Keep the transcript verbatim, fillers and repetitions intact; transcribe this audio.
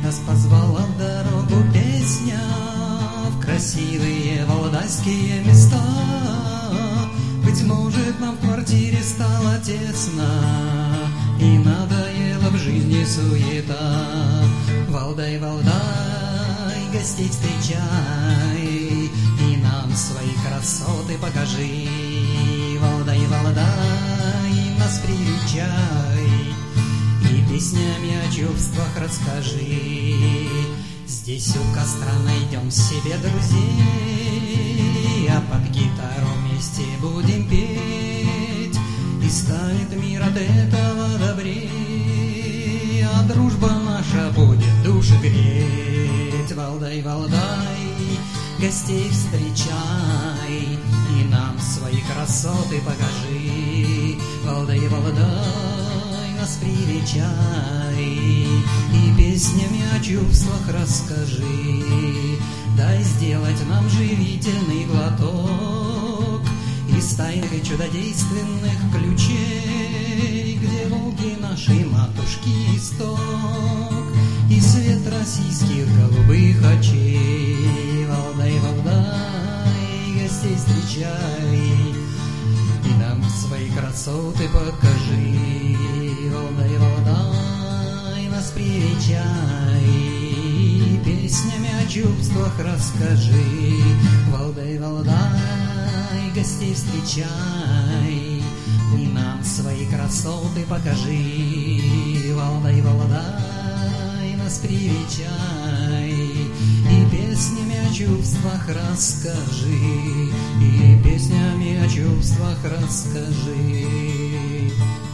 нас позвала в дорогу песня в красивые валдайские места. Быть может, нам в квартире стало тесно, и надоела в жизни суета. Валдай, Валдай, гостей встречай, и нам свои красоты покажи. Валдай, Валдай, нас привечай, и песнями о чувствах расскажи. Здесь у костра найдем себе друзей, а под гитару вместе будем петь, и станет мир от этого добрее, а дружба наша будет души греть. Валдай, Валдай, гостей встречай, и нам свои красоты покажи. Валдай, Валдай, нас привечай, и песнями о чувствах расскажи. Дай сделать нам живительный глоток из тайных чудодейственных ключей, где Волги нашей матушки исток, и свет российских голубых очей. Валдай, Валдай, гостей встречай, и нам свои красоты покажи. Валдай, Валдай, нас привечай, и песнями о чувствах расскажи. Валдай, Валдай, гостей встречай, и нам свои красоты покажи. Валдай, Валдай, нас привечай, и песнями о чувствах расскажи, и песнями о чувствах расскажи.